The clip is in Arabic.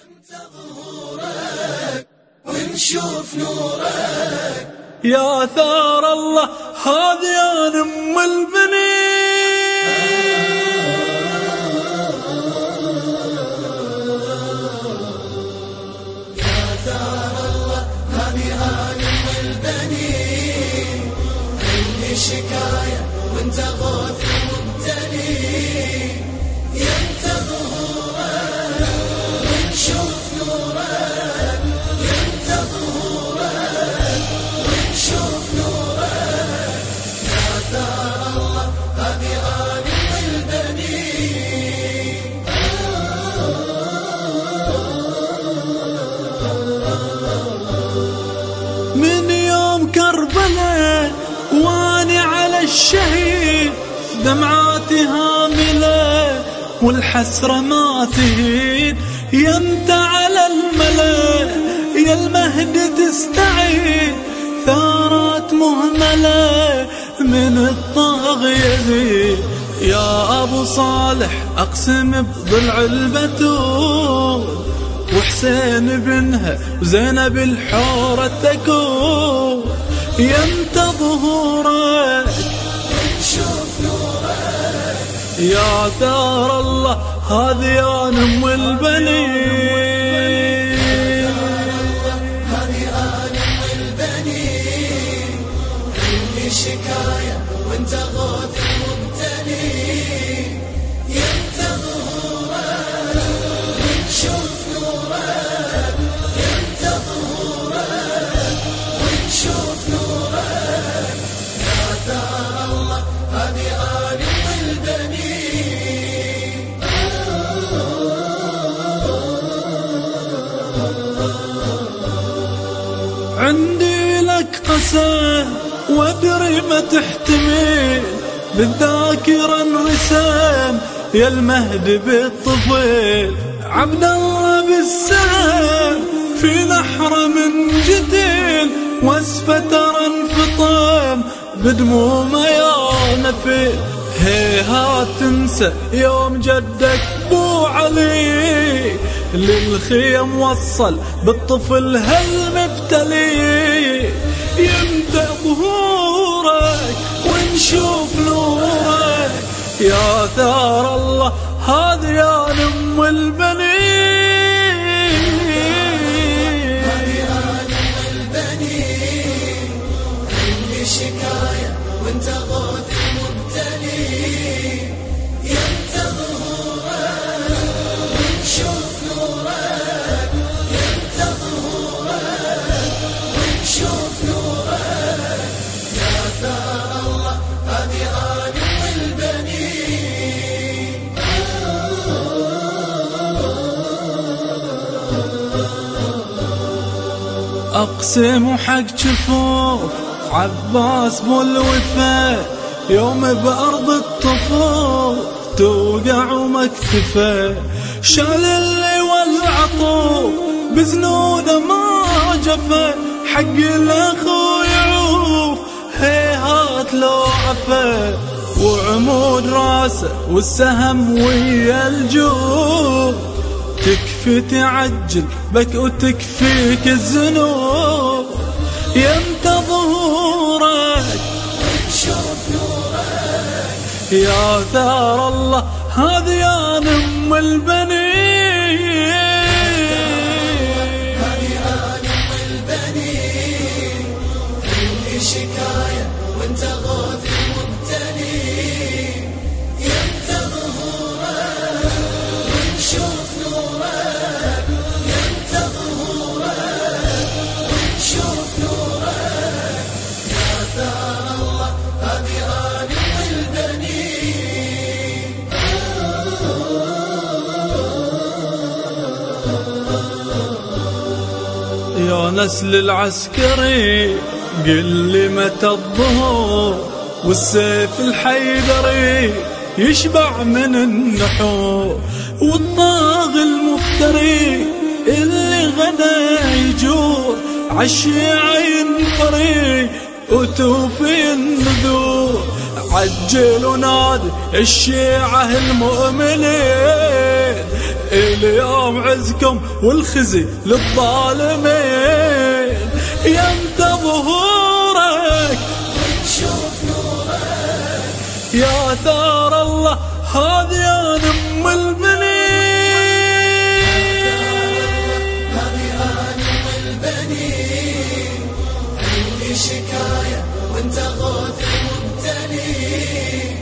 ظهورك ونشوف نورك يا ثار الله هذه يا أم البنين. يا ثار الله هذه أم البنين، اللي شكاية وانت غوث مبتلي. ينت ظهورك ونشوف نورك، ينت ظهورك ونشوف نورك. يا ثار الله هذه أم البنين. من يوم كربلاء واني على الشهيد، دمعاتي هاملة والحسرة ما تهين. يمت على الملا يا المهد تستعيد، ثارات مهملة من الطاغية ذي. يا أبو صالح أقسم بضلع البتول، وحسين بنها وزينب الحورة تكون. يمت ظهورك ونشوف نورك يا ثار الله هذه يا أم البنين. هذه أم البنين، اللي شكاية وانت غوث مبتلي. ينت ظهورك ونشوف نورك، ينت ظهورك ونشوف نورك. يا ثار الله هذه أم البنين. عندي لك قسم وادري ما تحتمل، بالذاكرة انرسم يا المهد بالطفل. عبد الله بالسهم في نحر من جتل، واسفة ترى انفطم بدمومه يا نفل. هيهات تنسى يوم جدك بو علي، للخيم وصل بالطفل هالمبتلي. يمتى ظهورك ونشوف نورك يا ثار الله هذه يا أم البنين. هذه أم البنين، اللي شكاية وانت غوث مبتلي. ينت ظهورك ونشوف نورك، ينت ظهورك ونشوف نورك. يا ثار الله هذه أم البنين. أقسم حق جفوف عباس بو الوفا، يوم بأرض الطفوف توقع ومكتفه. شال اللي والعطوف بزنوده ما جفا، حق الأخو يعوف هيهات لو عفا. وعمود راسه والسهم ويا الجوف، تكفي تعجل بك وتكفيك الذنوب. يمت ظهورك ونشوف نورك يا ثار الله هذه يا أم البنين. هذه أم البنين، اللي شكاية وانت غوث مبتلي. ينت ظهورك ونشوف نورك، ينت ظهورك ونشوف نورك. يا ثار الله هذه أم البنين. يا نسل العسكري قل لي متى الظهور، والسيف الحيدري يشبع من النحور. والطاغي المفتري اللي غدا يجور، عالشيعة ينفري وتوفي النذور. عجل ونادي الشيعة المؤمنين اليوم عزكم والخزي للظالمين، يمتى ظهورك ونشوف نورك يا ثار الله هذه يا نم البنين. هذه نم البنين، عندي شكاية وانت غوث مبتلي،